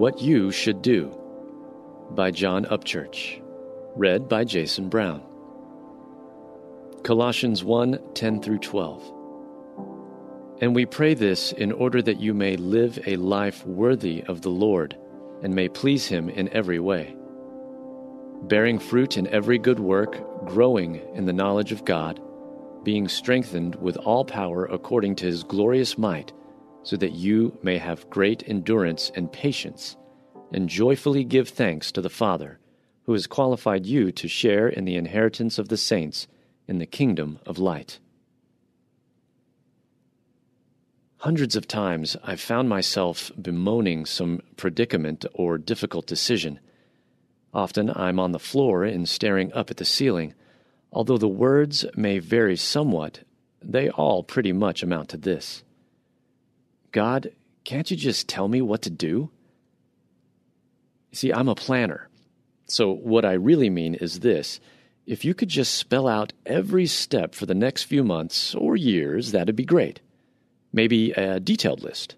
What You Should Do by John Upchurch. Read by Jason Brown. Colossians 1:10-12. And we pray this in order that you may live a life worthy of the Lord and may please Him in every way, bearing fruit in every good work, growing in the knowledge of God, being strengthened with all power according to His glorious might, so that you may have great endurance and patience, and joyfully give thanks to the Father, who has qualified you to share in the inheritance of the saints in the kingdom of light. Hundreds of times I've found myself bemoaning some predicament or difficult decision. Often I'm on the floor and staring up at the ceiling. Although the words may vary somewhat, they all pretty much amount to this: God, can't you just tell me what to do? You see, I'm a planner. So what I really mean is this: if you could just spell out every step for the next few months or years, that'd be great. Maybe a detailed list.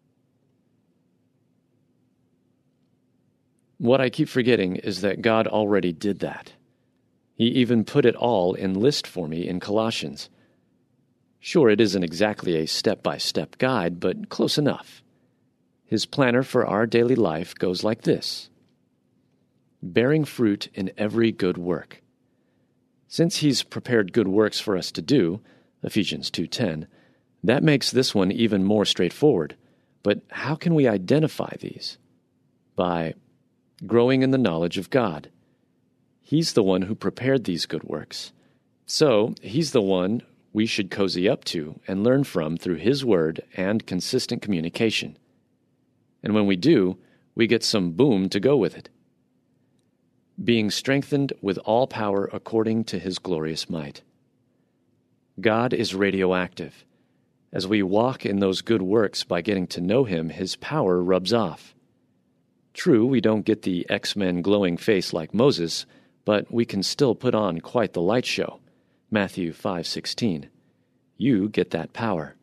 What I keep forgetting is that God already did that. He even put it all in list for me in Colossians. Sure, it isn't exactly a step-by-step guide, but close enough. His planner for our daily life goes like this: bearing fruit in every good work. Since He's prepared good works for us to do, Ephesians 2:10, that makes this one even more straightforward. But how can we identify these? By growing in the knowledge of God. He's the one who prepared these good works. So, He's the one we should cozy up to and learn from through His Word and consistent communication. And when we do, we get some boom to go with it. Being strengthened with all power according to His glorious might. God is radioactive. As we walk in those good works by getting to know Him, His power rubs off. True, we don't get the X-Men glowing face like Moses, but we can still put on quite the light show. Matthew 5:16. You get that power.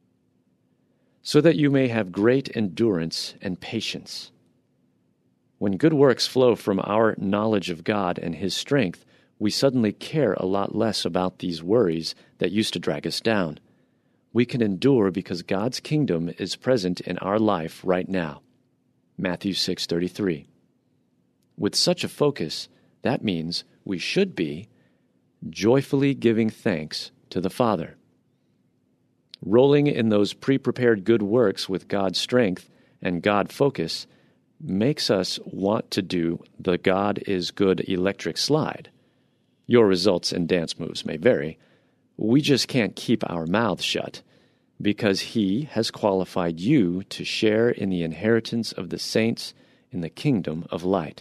So that you may have great endurance and patience. When good works flow from our knowledge of God and His strength, we suddenly care a lot less about these worries that used to drag us down. We can endure because God's kingdom is present in our life right now. Matthew 6:33. With such a focus, that means we should be joyfully giving thanks to the Father. Rolling in those pre-prepared good works with God's strength and God focus makes us want to do the God is good electric slide. Your results and dance moves may vary. We just can't keep our mouths shut because He has qualified you to share in the inheritance of the saints in the kingdom of light.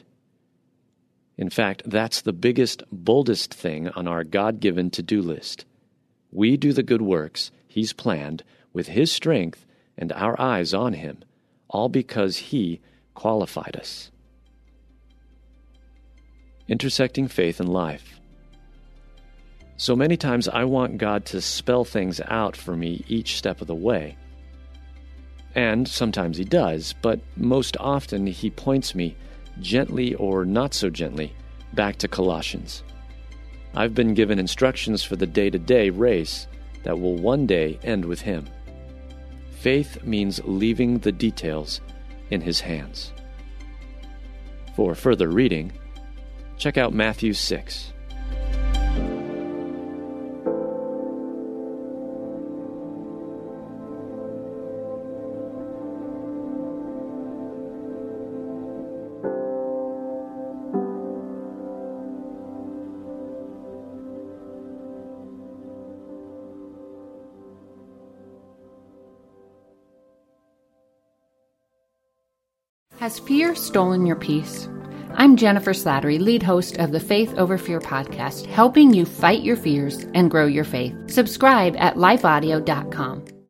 In fact, that's the biggest, boldest thing on our God-given to-do list. We do the good works He's planned with His strength and our eyes on Him, all because He qualified us. Intersecting faith and life. So many times I want God to spell things out for me each step of the way. And sometimes He does, but most often He points me, gently or not so gently, back to Colossians. I've been given instructions for the day-to-day race that will one day end with Him. Faith means leaving the details in His hands. For further reading, check out Matthew 6. Has fear stolen your peace? I'm Jennifer Slattery, lead host of the Faith Over Fear podcast, helping you fight your fears and grow your faith. Subscribe at lifeaudio.com.